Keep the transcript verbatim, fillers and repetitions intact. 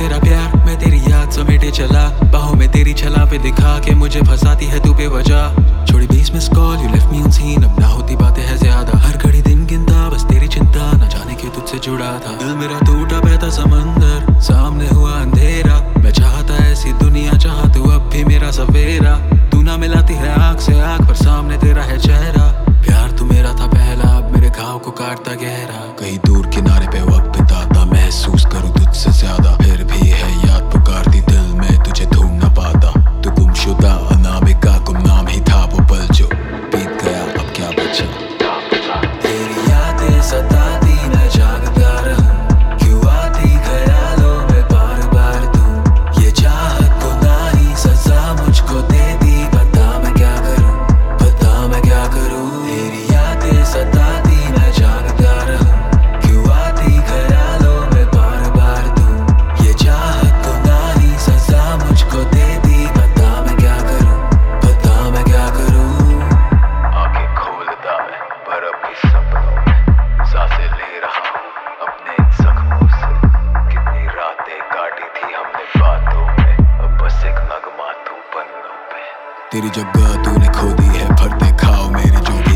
तेरा प्यार मैं तेरी याद समेटे चला, बाहों में तेरी छला पे दिखा के मुझे फंसाती है तू बेवजह। छोड़ी बीस miss call you left me on seen, अब ना होती बातें है ज्यादा, हर घड़ी दिन गिनता बस तेरी चिंता, ना जाने क्यों तुझसे जुड़ा था। दिल मेरा टूटा बहता समंदर, सामने हुआ अंधेरा, मैं चाहता ऐसी दुनिया जहाँ तू अब भी मेरा सवेरा। तू ना मिलाती है आँख से आँख पर सामने तेरा है चेहरा, प्यार तू मेरा था पहला अब मेरे घाव को काटता गहरा। कहीं दूर किनारे पे वक्त बिताता, महसूस करूँ तुझसे ज्यादा, फिर भी है याद पुकारती दिल में तुझे ढूंढ ना पाता। तू गुमशुदा अनामिका गुमनाम ही था वो पल जो बीत गया, अब क्या बचा। तेरी यादें सताती मैं जागता रहूं, क्यों आती ख्यालों में बार बार तू, ये चाहत को ना ही सजा मुझको दे दी, बता मैं क्या करूं, बता मैं क्या करूं। तेरी यादें सताती मैं जागता रहूं, क्यों आती ख्यालों में बार बार तू, ये चाहत को ना ही सजा मुझको दे दी, बता मैं क्या करूं, बता मैं क्या करूं। आंखें खोलता मैं पर अब भी सपनों में सांसें ले रहा हूँ अपने इन जख्मों से, कितनी रातें काटी थी हमने बातों में, अब बस एक नगमा तू पन्नों पे। तेरी जगह तूने खो दी है, भर दे खाओ मेरे जो भी